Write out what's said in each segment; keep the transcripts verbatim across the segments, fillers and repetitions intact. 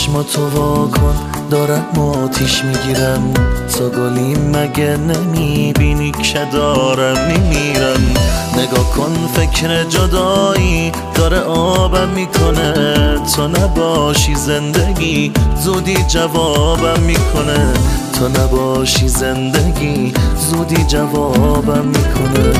چشماتو وا کن دارم آتیش میگیرم، تا گلی مگه نمیبینی که دارم میمیرم. نگاه کن فکر جدایی داره آبم میکنه، تو نباشی زندگی زودی جوابم میکنه، تو نباشی زندگی زودی جوابم میکنه.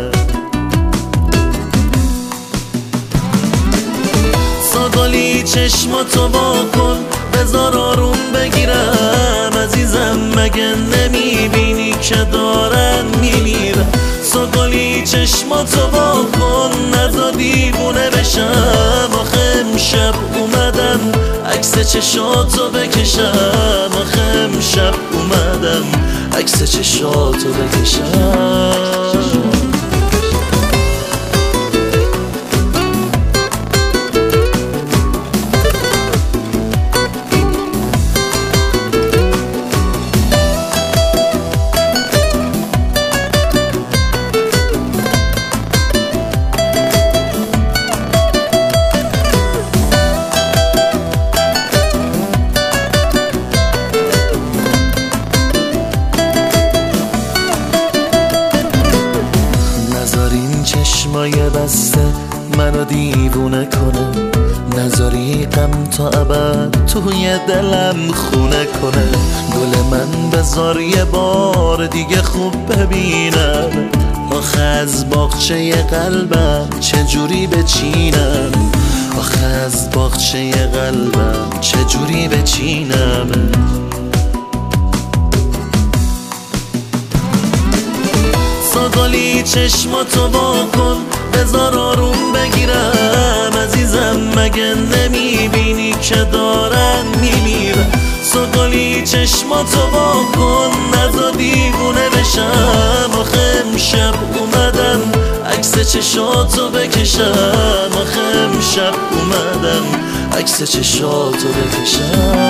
ساگلی چشماتو وا کن بذار آروم بگیرم، عزیزم مگه نمیبینی که دارن میمیرم. ساگلی چشماتو وا کن نذار دیوونه بشم، آخه امشب اومدم عکس چشاتو بکشم، آخه امشب اومدم عکس چشاتو بکشم. چشمای بسته منو دیوونه کنه، نذاری غم تا ابد توی دلم خونه کنه. گل من بذار یه بار دیگه خوب ببینم، آخه از باغچه قلبم چجوری بچینم، آخه از باغچه قلبم چجوری بچینم. ساگلی چشماتو وا کن بذار آروم بگیرم، عزیزم مگه نمیبینی که دارن میمیرم. ساگلی چشماتو وا کن نذار دیوونه بشم، آخه امشب اومدم عکس چشاتو بکشم، آخه امشب اومدم عکس چشاتو بکشم.